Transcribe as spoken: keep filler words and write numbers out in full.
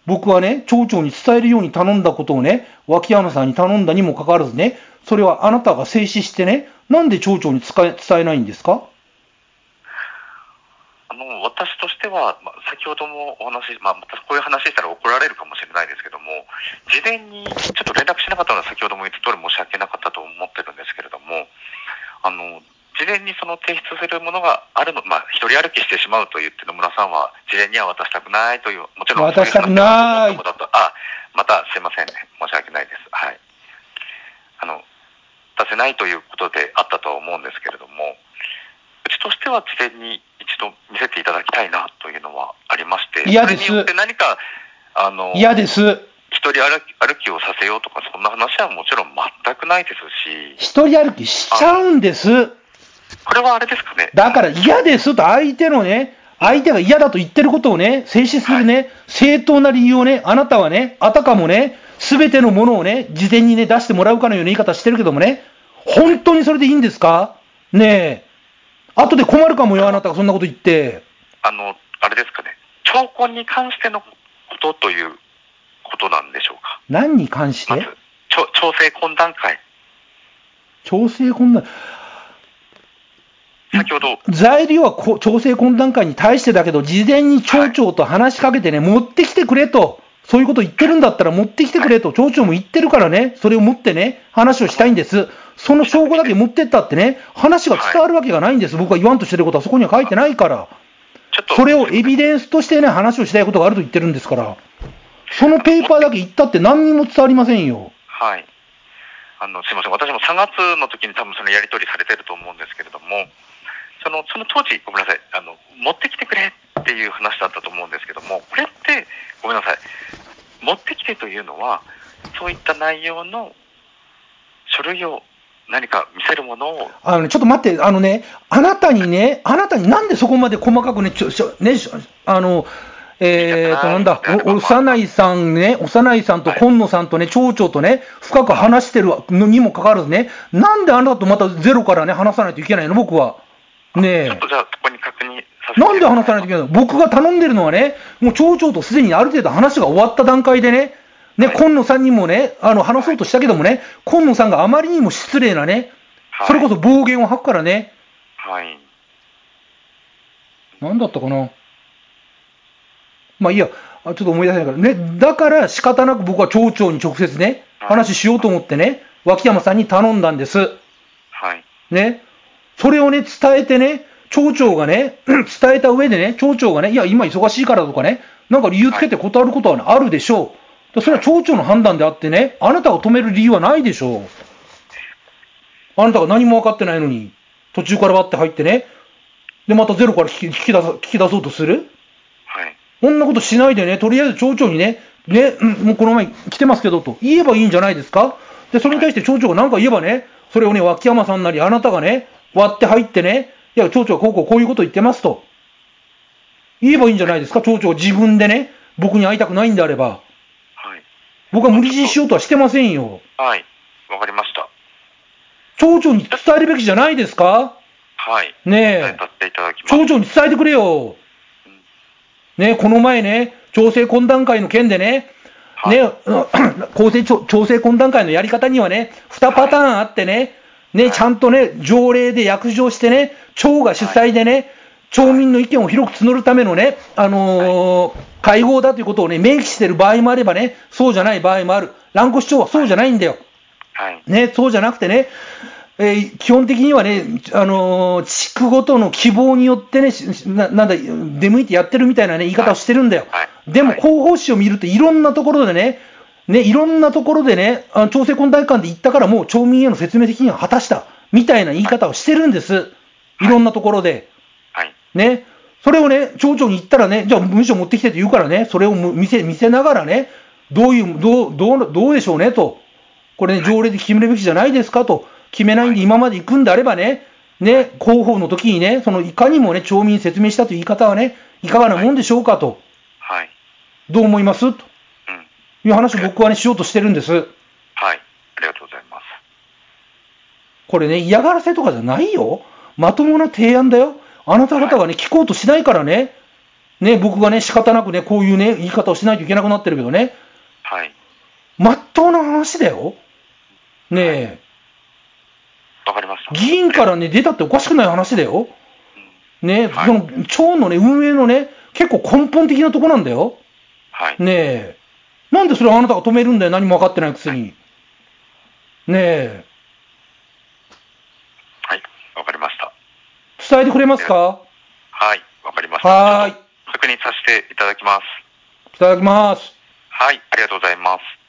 僕はね、町長に伝えるように頼んだことをね、脇山さんに頼んだにもかかわらずね、それはあなたが制止してね、なんで町長に伝え、伝えないんですか？ あの私としては、まあ、先ほどもお話、まあ、またこういう話したら怒られるかもしれないですけども、事前にちょっと連絡しなかったのは先ほども言った通り申し訳なかったと思ってるんですけれども、あの事前にその提出するものがあるの、まあ、一人歩きしてしまうと言って野村さんは事前には渡したくないという、もちろんそういう話だと思ったことだと、あ、またすいませんね、申し訳ないです。はい。あの、出せないということであったとは思うんですけれども、うちとしては事前に一度見せていただきたいなというのはありまして、 嫌です。 それによって何か、あの、 嫌です。 一人歩き、歩きをさせようとか、そんな話はもちろん全くないですし。 一人歩きしちゃうんです。 これはあれですかね。 だから嫌ですと相手のね、相手が嫌だと言ってることをね、制止するね、はい、正当な理由をね、あなたはね、あたかもね、すべてのものをね、事前にね、出してもらうかのような言い方してるけどもね、本当にそれでいいんですかねえ。後で困るかもよ、あなたがそんなこと言って。 あの、あれですかね、徴婚に関してのことということなんでしょうか。 何に関して？ まず、調整懇談会。 調整懇談先ほど材料は調整懇談会に対してだけど、事前に町長と話しかけてね、はい、持ってきてくれと、そういうこと言ってるんだったら持ってきてくれと、はい、町長も言ってるからね、それを持ってね、話をしたいんです。その証拠だけ持ってったってね、話が伝わるわけがないんです、はい、僕が言わんとしてることはそこには書いてないから、それをエビデンスとしてね、話をしたいことがあると言ってるんですから、そのペーパーだけ言ったって何にも伝わりませんよ。 はい。あの、すいません、私もさんがつの時に多分そのやり取りされてると思うんですけれども、その、その当時、ごめんなさい、あの、持ってきてくれっていう話だったと思うんですけども、これって、ごめんなさい、持ってきてというのは、そういった内容の書類を何か見せるものを。 あのね、ちょっと待って、あのね、あなたにね、あなたになんでそこまで細かくね、ちょちょねあの、えーと、なんだ、お、幼いさんね、幼いさんと今野さんとね、町長とね、深く話してるのにもかかわらずね、なんであなたとまたゼロからね、話さないといけないの、僕は。ねえ。 ちょっとじゃあ、そこに確認させて。 なんで話さないといけないの？僕が頼んでるのはね、もう町長とすでにある程度話が終わった段階でね、ね、はい、今野さんにもね、あの、話そうとしたけどもね、はい、今野さんがあまりにも失礼なね、はい、それこそ暴言を吐くからね。 はい。 なんだったかな。まあいいや、ちょっと思い出せないからね。だから仕方なく僕は町長に直接ね、話しようと思ってね、脇山さんに頼んだんです。 はい。 ね。それをね、伝えてね、町長がね、伝えた上でね、町長がね、いや、今忙しいからとかね、なんか理由つけて断ることは、ね、あるでしょう。それは町長の判断であってね、あなたを止める理由はないでしょう。あなたが何も分かってないのに、途中から割って入ってね、で、またゼロから聞き、聞き出す、聞き出そうとする？ はい。 こんなことしないでね、とりあえず町長にね、ね、うん、もうこの前来てますけどと言えばいいんじゃないですか？で、それに対して町長が何か言えばね、それをね、脇山さんなりあなたがね、割って入ってね、いや、町長はこうこうこういうこと言ってますと。言えばいいんじゃないですか？町長自分でね、僕に会いたくないんであれば。 はい。 僕は無理強いしようとはしてませんよ。 はい。わかりました。 町長に伝えるべきじゃないですか？ はい。 ねえ。 伝えさせていただきます。 町長に伝えてくれよ。ね、この前ね、調整懇談会の件でね、はい、ね、公正調整懇談会のやり方にはね、にパターンあってね、ね、はい、ちゃんとね、条例で約定してね、町が主催でね、はい、町民の意見を広く募るためのね、あのー、会合だということをね、明記してる場合もあればね、そうじゃない場合もある。蘭越町はそうじゃないんだよ。はい、ね、そうじゃなくてね、えー、基本的にはね、あのー、地区ごとの希望によってね、な、なんだ、出向いてやってるみたいなね、言い方をしてるんだよ。はい、でも、広報誌を見るといろんなところでね、ね、いろんなところでね、あの調整懇談会で言ったからもう町民への説明責任は果たした、みたいな言い方をしてるんです。いろんなところで。はい。ね。それをね、町長に言ったらね、じゃあ文書持ってきてって言うからね、それを見せ、見せながらね、どういう、どう、どう、どうでしょうねと。これね、条例で決めるべきじゃないですかと。決めないんで今まで行くんであればね、ね、広報の時にね、そのいかにもね、町民に説明したという言い方はね、いかがなもんでしょうかと。はい。どう思いますと。うん。いう話を僕はね、しようとしてるんです。はい。 ありがとうございます。 これね、嫌がらせとかじゃないよ。まともな提案だよ。あなた方がね、聞こうとしないからね。 ね、僕がね、仕方なくね、こういうね、言い方をしないといけなくなってるけどね、 はい。 まっとうな話だよ。ねえ。 わかりました。 議員からね、出たっておかしくない話だよ。ね、 はいその町のね、運営のね、結構根本的なとこなんだよ。 はい。 ねえ。なんでそれをあなたが止めるんだよ、何も分かってないくせに。ねえ。 はい。わかりました。 伝えてくれますか？ はい。わかりました。 はーい。 ちょっと確認させていただきます。 いただきます。 はい。ありがとうございます。